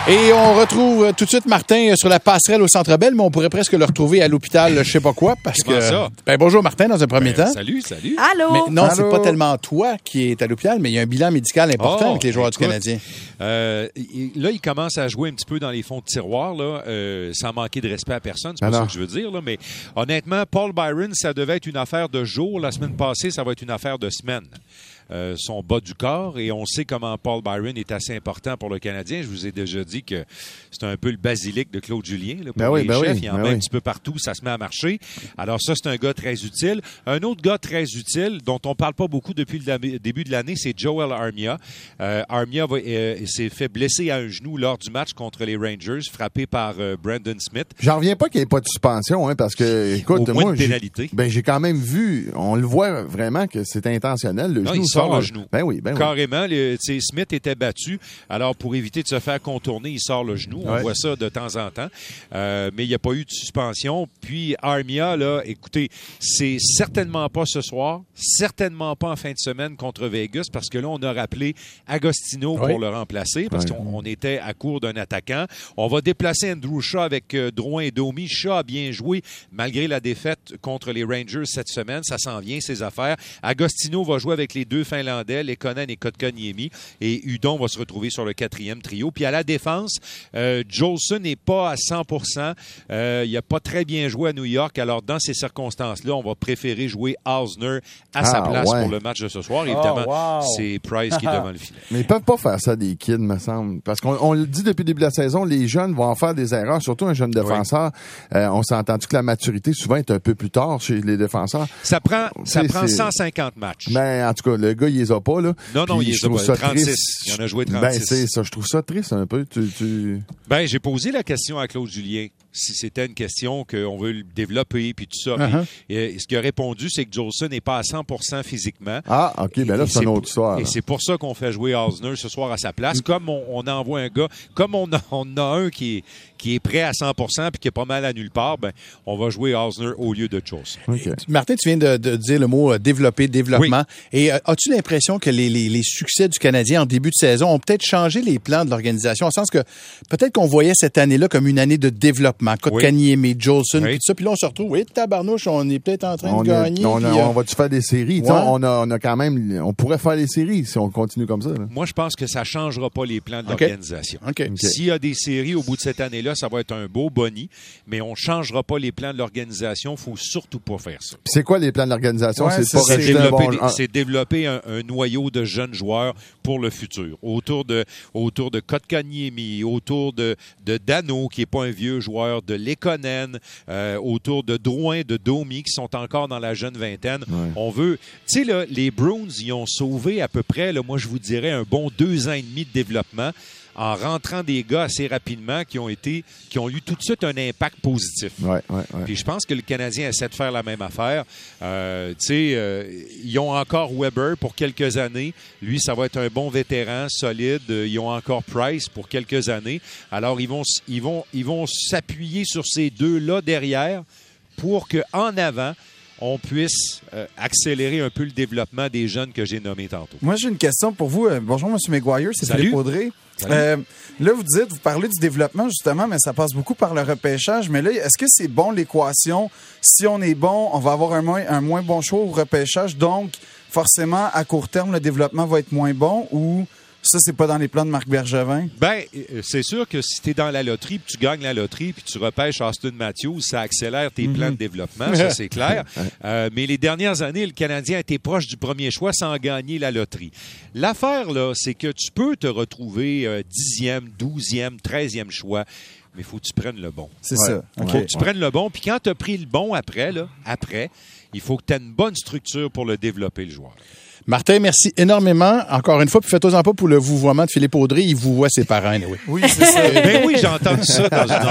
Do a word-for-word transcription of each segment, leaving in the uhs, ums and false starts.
Et on retrouve tout de suite Martin sur la passerelle au Centre Bell, mais on pourrait presque le retrouver à l'hôpital, je sais pas quoi, parce Comment que... ça? Ben, bonjour Martin, dans un premier Ben, temps. Salut, salut. Allô? Mais non, Allô? c'est pas tellement toi qui est à l'hôpital, mais il y a un bilan médical important Oh, avec les joueurs écoute, du Canadien. Euh, il- là, il commence à jouer un petit peu dans les fonds de tiroir, là, euh, sans manquer de respect à personne. C'est pas Alors. ça que je veux dire, là, mais honnêtement, Paul Byron, ça devait être une affaire de jour. La semaine passée, ça va être une affaire de semaine. Euh, son bas du corps, et on sait comment Paul Byron est assez important pour le Canadien. Je vous ai déjà dit que c'est un peu le basilic de Claude Julien. Là, pour Ben oui, les ben chefs, oui, il en ben met oui. un petit peu partout, ça se met à marcher. Alors ça, c'est un gars très utile. Un autre gars très utile, dont on parle pas beaucoup depuis le dam- début de l'année, c'est Joel Armia. Euh, Armia va, euh, s'est fait blesser à un genou lors du match contre les Rangers, frappé par euh, Brandon Smith. J'en reviens pas qu'il n'y ait pas de suspension, hein, parce que, écoute, Au moins moi, de j'ai- pénalité. ben, j'ai quand même vu, on le voit vraiment que c'est intentionnel. Le Non, genou il sort le genou. Ben oui, ben oui. Carrément, le, tu sais, Smith était battu. Alors, pour éviter de se faire contourner, il sort le genou. On Ouais. voit ça de temps en temps. Euh, mais il n'y a pas eu de suspension. Puis, Armia, là, écoutez, c'est certainement pas ce soir, certainement pas en fin de semaine contre Vegas, parce que là, on a rappelé Agostino Oui. pour le remplacer, parce Ouais. qu'on on était à court d'un attaquant. On va déplacer Andrew Shaw avec euh, Drouin et Domi. Shaw a bien joué, malgré la défaite contre les Rangers cette semaine. Ça s'en vient, ses affaires. Agostino va jouer avec les deux Finlandais, Lekonen et Kotkaniemi, et Hudon va se retrouver sur le quatrième trio. Puis à la défense, euh, Jolson n'est pas à cent pour cent. Euh, il n'a pas très bien joué à New York. Alors, dans ces circonstances-là, on va préférer jouer Hausner à sa Ah, place ouais. pour le match de ce soir. Évidemment, Oh, wow. c'est Price qui est devant le filet. Mais ils peuvent pas faire ça des kids, me semble. Parce qu'on on le dit depuis le début de la saison, les jeunes vont en faire des erreurs, surtout un jeune défenseur. Euh, on s'est entendu que la maturité, souvent, est un peu plus tard chez les défenseurs. Ça prend, ça C'est- prend c'est- cent cinquante matchs. Mais en tout cas, le gars, il les a pas, là. Non, non, Puis il les je a trouve pas. ça trente-six. triste. Il en a joué Ben, trente-six. c'est ça. Je trouve ça triste un peu. Tu, tu... Ben, j'ai posé la question à Claude Julien. Si c'était une question qu'on veut le développer, puis tout ça. Uh-huh. Puis, euh, ce qu'il a répondu, c'est que Jolson n'est pas à cent pour cent physiquement. Ah, OK. Ben là, Et c'est une autre pour- histoire. Et là. c'est pour ça qu'on fait jouer Hausner ce soir à sa place. Comme on, on envoie un gars, comme on a, on a un qui est, qui est prêt à cent pour cent puis qui est pas mal à nulle part, ben, on va jouer Hausner au lieu de Jolson. OK. Martin, tu viens de, de dire le mot euh, développer, développement. Et euh, as-tu l'impression que les, les, les succès du Canadien en début de saison ont peut-être changé les plans de l'organisation, au sens que peut-être qu'on voyait cette année-là comme une année de développement. Kotkaniemi, Jolson, Oui. puis tout ça. Puis là, on se retrouve, oui, tabarnouche, on est peut-être en train On, de est- gagner. on, a- puis, euh, on va-tu faire des séries? Tu sais, Ouais. On, a, on a quand même... On pourrait faire des séries si on continue comme ça. là. Moi, je pense que ça ne changera pas les plans de OK. l'organisation. OK. OK. S'il y a des séries au bout de cette année-là, ça va être un beau boni, mais on ne changera pas les plans de l'organisation. Il ne faut surtout pas faire ça. Puis c'est quoi les plans de l'organisation? Ouais, c'est c'est pas ça. C'est rajouter un développer, bon... des- ah, c'est développer un, un noyau de jeunes joueurs pour le futur. Autour de, autour de Kotkaniemi, autour de, de Dano, qui n'est pas un vieux joueur, de Lekonen, euh, autour de Drouin, de Domi, qui sont encore dans la jeune vingtaine. Ouais. On veut... Tu sais, là, les Bruins, ils ont sauvé à peu près, là, moi, je vous dirais, un bon deux ans et demi de développement en rentrant des gars assez rapidement qui ont été, qui ont eu tout de suite un impact positif. Ouais, ouais, ouais. Puis je pense que le Canadien essaie de faire la même affaire. Euh, tu sais, euh, ils ont encore Weber pour quelques années. Lui, ça va être un bon vétéran, solide. Euh, Ils ont encore Price pour quelques années. Alors, ils vont, s- ils vont, ils vont s'appuyer sur ces deux-là derrière pour qu'en avant, on puisse euh, accélérer un peu le développement des jeunes que j'ai nommés tantôt. Moi, j'ai une question pour vous. Euh, Bonjour, M. McGuire, c'est Salut. Philippe Audrey. Euh, là, vous dites, vous parlez du développement, justement, mais ça passe beaucoup par le repêchage. Mais là, est-ce que c'est bon l'équation? Si on est bon, on va avoir un moins, un moins bon choix au repêchage. Donc, forcément, à court terme, le développement va être moins bon ou ça, c'est pas dans les plans de Marc Bergevin? Ben, euh, c'est sûr que si tu es dans la loterie, puis tu gagnes la loterie, puis tu repêches Austin Matthews, ça accélère tes plans de développement, ça c'est clair. Euh, mais les dernières années, le Canadien a été proche du premier choix sans gagner la loterie. L'affaire, là, c'est que tu peux te retrouver euh, dixième, douzième, treizième choix, mais il faut que tu prennes le bon. C'est Ouais. ça. OK. Faut que tu prennes le bon, puis quand tu as pris le bon après, là, après, il faut que tu aies une bonne structure pour le développer, le joueur. Martin, merci énormément. Encore une fois, puis faites-en pas pour le vouvoiement de Philippe Audrey. Il vous voit ses parents, oui. Oui, c'est ça. Ben oui, j'ai entendu ça dans une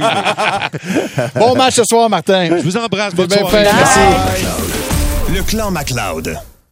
entrevue. mais Bon match ce soir, Martin. Je vous embrasse, C'est bonne bien soirée. fait, merci. Le clan McLeod.